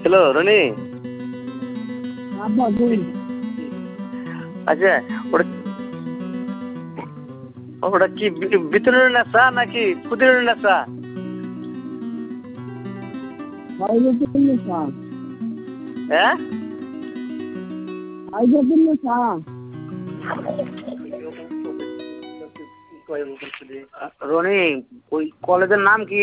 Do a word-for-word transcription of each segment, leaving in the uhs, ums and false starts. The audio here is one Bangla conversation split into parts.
হ্যালো রনি। আচ্ছা ওটা ওটা কি ভিতরের নেশা নাকি ক্ষুদ্রের নেশা? হ্যাঁ রনি ওই কলেজের নাম কি?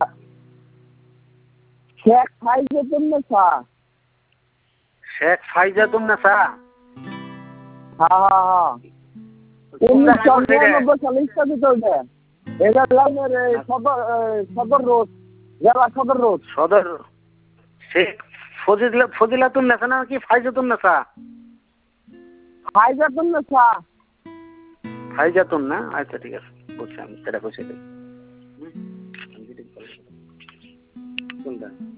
শেখ ফাইজাতুন নেসা। শেখ ফাইজাতুন নেসা। হ্যাঁ হ্যাঁ হ্যাঁ উনিশশো নিরানব্বই সালে স্থাপিত হয়েছে। এটা গ্রামের সদর সদর রোড, জেলা সদর রোড। সদর শেখ ফজিলা ফজিলাতুন নেসা নাকি ফাইজাতুন নেসা? ফাইজাতুন নেসা। ফাইজাতুন না? আচ্ছা ঠিক আছে, বলছি আমি সেটা বসে দিই। কোনটা?